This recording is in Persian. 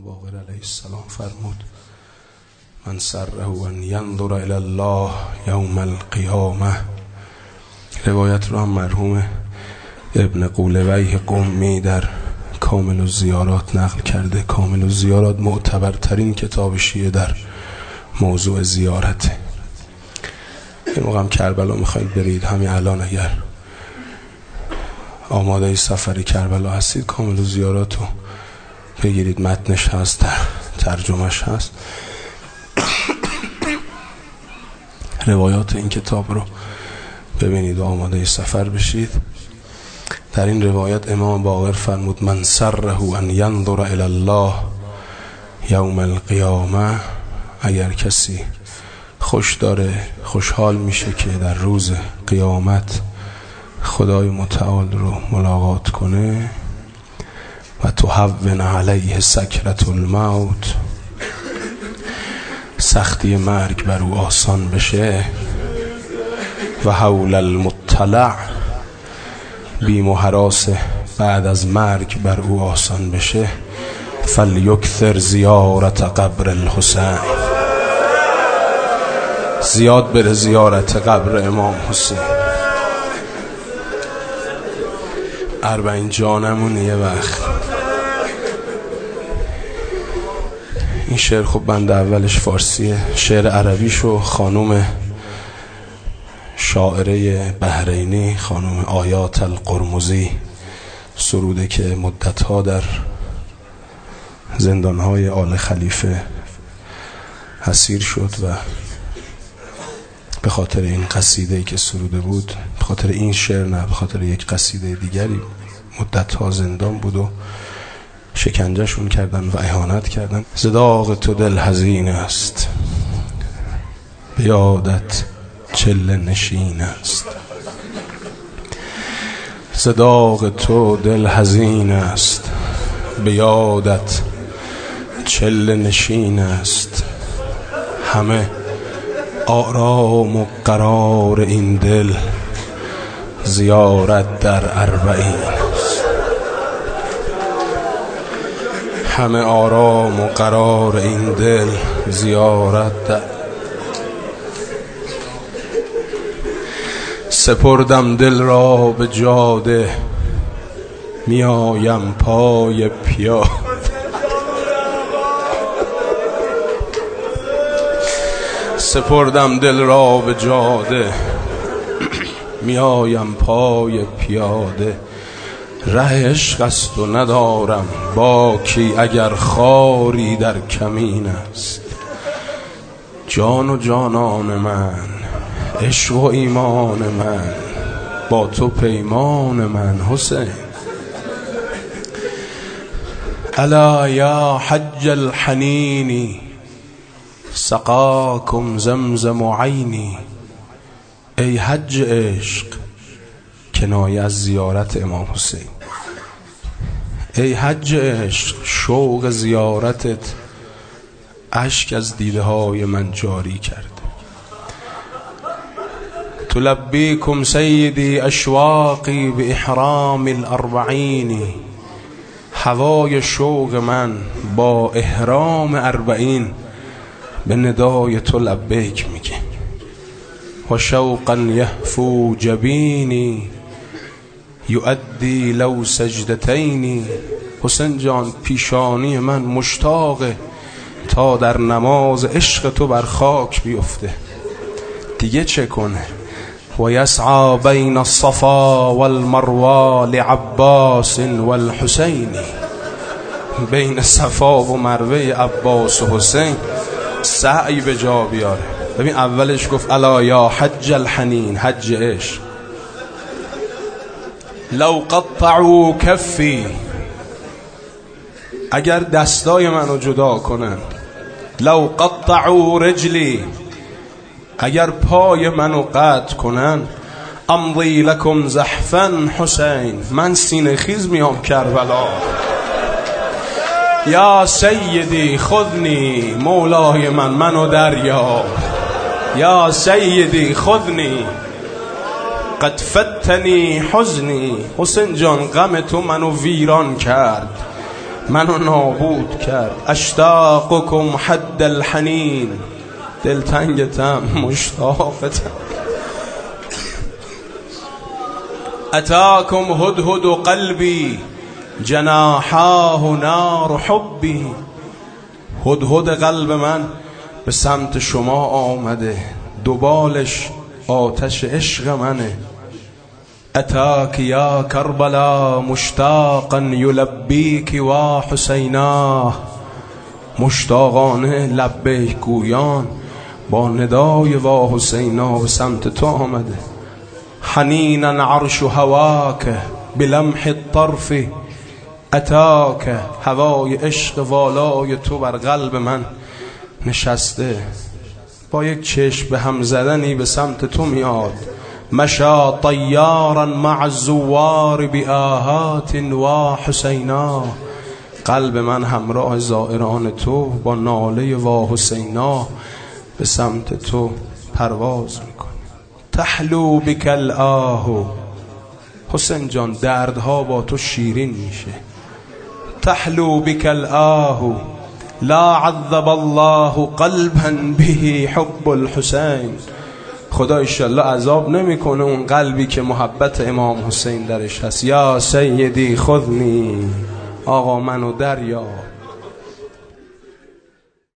باقر علیه السلام فرمود من سره ان ینظر الی الله یوم القیامه. روایت رو هم مرحوم ابن قولویه قمی در کامل الزیارات نقل کرده. کامل الزیارات معتبرترین کتاب شیعه در موضوع زیارته. این موقع هم کربلا میخواید برید، همین الان اگر آماده سفر کربلا هستید کامل الزیارات رو بگیرید، متنش هست، ترجمهش هست، روایات این کتاب رو ببینید و آماده سفر بشید. در این روایت امام باقر فرمود من سره ان ینظر الی الله یوم القیامه. اگر کسی خوشحال میشه که در روز قیامت خدای متعال رو ملاقات کنه و تهون علیه سکرة الموت، سختی مرگ بر او آسان بشه، و حول المطلع، بیم و هراس بعد از مرگ بر او آسان بشه، فلیکثر زیارت قبر الحسین، زیاد بره زیارت قبر امام حسین. اربعین جانمون یه وقت. این شعر خب بند اولش فارسیه، شعر عربیشو خانوم شاعره بحرینی خانوم آیات القرمزی سروده که مدتها در زندانهای آل خلیفه اسیر شد و به خاطر این قصیده‌ای که سروده بود، به خاطر این شعر نه، به خاطر یک قصیده دیگری مدتها زندان بود و شکنجهشون کردن و اهانت کردن. زداغ تو دل حزین است، به یادت چله نشین است. زداغ تو دل حزین است، به یادت چله نشین است. همه آرام و قرار این دل زیارت در اربعین است. همه آرام و قرار این دل زیارت در. سپردم دل را به جاده، میایم پای پیاده. سپردم دل را به جاده، میایم پای پیاده. ره عشق است و ندارم باکی، اگر خاری در کمین است. جان و جانان من، عشق و ایمان من، با تو پیمان من حسین. الا یا حج الحنینی، سقاکم زمزم عینی. ای حج عشق، کنایه از زیارت امام حسین. ای حج عشق، شوق زیارتت اشک از دیده های من جاری کرد. تلبیکم سیدی اشواقی به احرام الاربعین. هوای شوق من با احرام اربعین به ندای تو لبیک میگه. و شوقا یهفو جبینی، یؤدی لو سجدتینی. حسین جان، پیشانی من مشتاقه تا در نماز عشق تو بر خاک بیفته. دیگه چه کنه؟ و یسعی بین الصفا والمروه لعباس والحسین. بین صفا و مروه عباس و حسین سعی به جا بیاره. ببین اولش گفت الا یا حج الحنین، حج عشق. لو قطعوا کفی، اگر دستای منو جدا کنن. لو قطعوا رجلی، اگر پای منو قطع کنن. امضی لکم زحفا حسین، من سینه خیز میام کربلا. یا سیدی خذنی، مولای من، منو دریا. یا سیدی خذنی، قد فتنی حزنی. حسین جان، غم تو منو ویران کرد. منو نابود کرد. اشتاقکم حد الحنین، دلتنگتم مشتاقتم. اتاکم هدهد قلبی جناحاه نار حبی. هدهد قلب من به سمت شما آمده، دوبالش آتش عشق منه. اتاک یا کربلا مشتاقا یلبیک و حسینا. مشتاقانه لبیک گویان با ندای و حسینا به سمت تو آمده. حنینا عرش هواک بلمح الطرف اتاک. هوای عشق والای تو بر قلب من نشسته، با یک چشم به هم زدنی به سمت تو میاد. مشا طیارا مع الزوار بآهات و حسینا. قلب من همراه زائران تو با ناله و حسینا به سمت تو پرواز میکنه. تحلو بک الآه. حسین جان دردها با تو شیرین میشه. تحلو بک الآه لا عذب الله قلبا به حب الحسین. خدا انشالله عذاب نمیکنه اون قلبی که محبت امام حسین درش هست. یا سیدی خذنی، آقا منو دریاب.